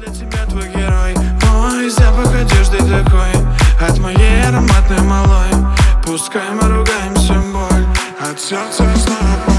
для тебя твой герой. Ой, запах одежды такой от моей ароматной малой. Пускай мы ругаемся, боль от сердца снова.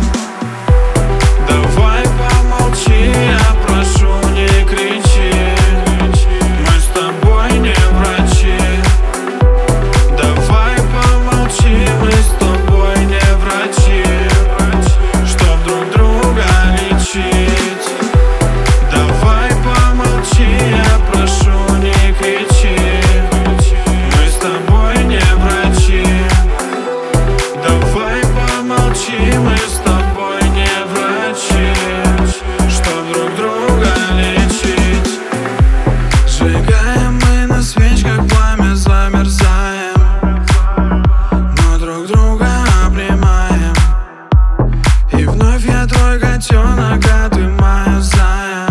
Давай помолчи, я прошу, не кричи. Мы с тобой не врачи. Давай помолчи, мы с тобой не врачи, чтоб друг друга лечить. Давай помолчи, я прошу, не кричи. Мы с тобой не врачи. Давай помолчи, мы с тобой не врачи, чтоб друг друга лечить. Сжигаем мы на свечках пламя, замерзаем, но друг друга обнимаем. И вновь я твой котенок, а ты моя зая.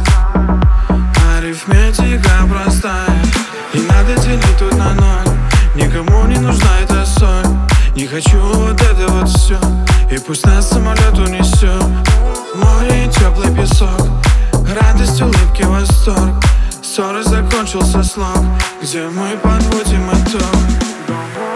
Арифметика простая, не надо делить тут на ноль. Никому не нужна эта соль. Не хочу вот это вот все. И пусть нас самолет унесет. Море и теплый песок, радость, улыбки, восторг. Ссоры закончился слог, где мы подводим итог.